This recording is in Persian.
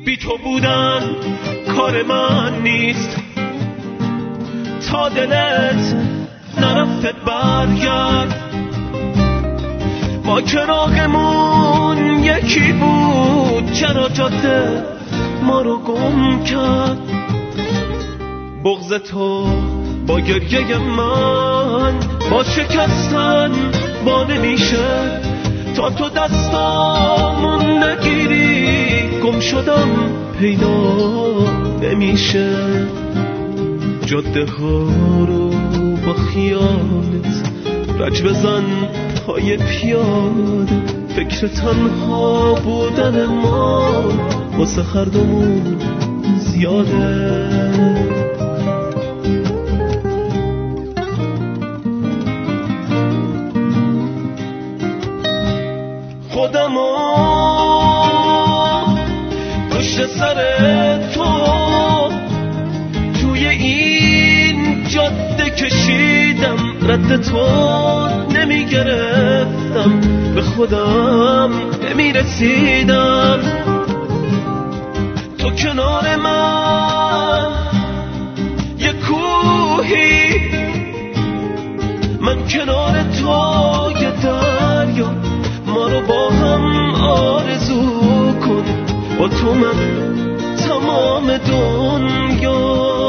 بی تو بودن کار من نیست، تا دلت نرفته برگرد. ما چراغمون یکی بود، چرا جاده ما رو گم کرد؟ بغض تو با گریه من، با شکستن با نمیشه، تا تو دستامون نگیری گم شدم پیدا نمیشه. جاده ها رو با خیالت رج بزن پای پیاده، فکر تنها بودن ما واسه هر دومون زیاده. خودمو پشت سر تو توی این جاده کشیدم، رد تو نمیگرفتم، به خودم نمیرسیدم. تو کنار من یه کوهی، من کنار تو یه دریا، ما رو با هم آرزو کن، با تو من تمام دنیا.